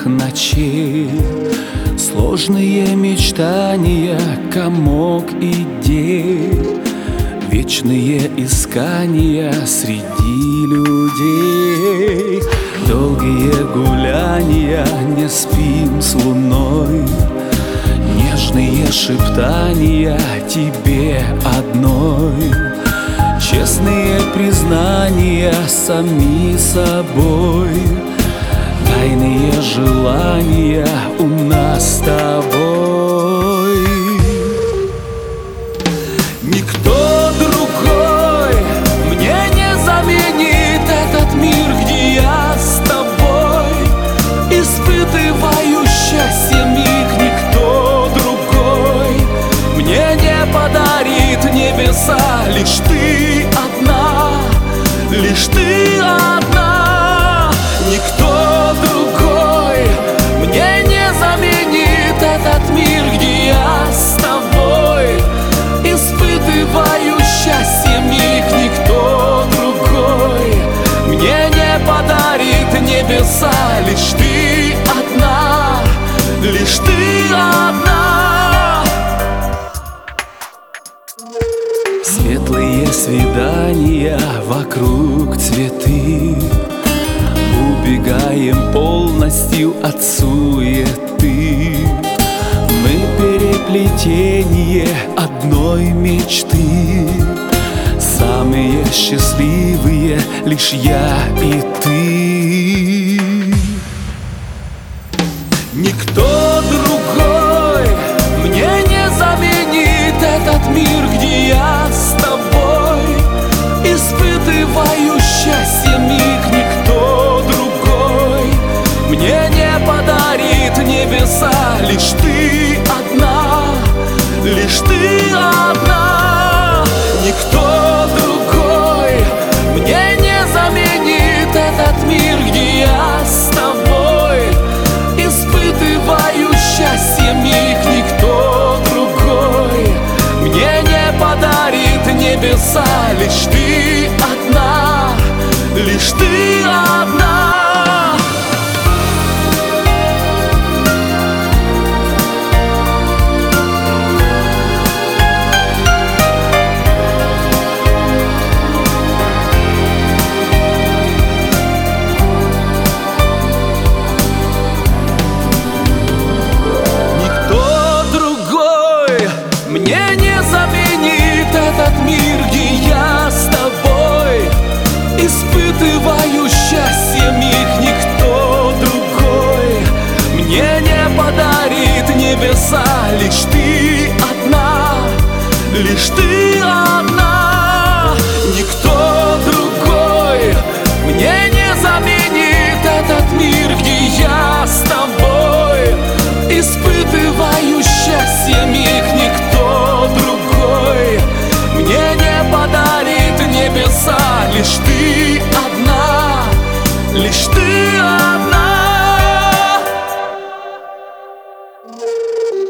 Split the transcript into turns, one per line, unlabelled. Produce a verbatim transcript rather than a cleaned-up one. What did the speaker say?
темных ночей, сложные мечтания, комок идей, вечные искания среди людей. Долгие гуляния, не спим с луной, нежные шептания тебе одной, честные признания сами собой, тайные желания у нас с тобой. Никто другой мне не заменит этот мир, где я с тобой испытываю счастье миг. Никто другой мне не подарит небеса, лишь ты одна, лишь ты одна. Никто другой мне не заменит этот мир, где я с тобой испытываю счастье миг. Никто другой мне не подарит небеса, лишь ты одна, лишь ты одна. Светлые свидания, вокруг цветы, убегаем полностью от суеты. Мы переплетение одной мечты, самые счастливые лишь я и ты. Никто другой мне не заменит этот мир, где я с тобой испытываю счастье миг. Никто другой мне не подарит небеса, лишь ты одна, лишь ты одна. Никто другой мне не заменит этот мир, где я с тобой испытываю счастье миг. Никто другой мне не подарит небеса, лишь ты одна, лишь ты одна. Мне не заменит этот мир, где я с тобой испытываю счастье миг. Никто другой мне не подарит небеса, лишь ты одна, лишь ты одна. Никто другой мне не заменит этот мир, где я с тобой испытываю счастье миг. Никто другой мне не подарит небеса, лишь ты одна, лишь ты одна.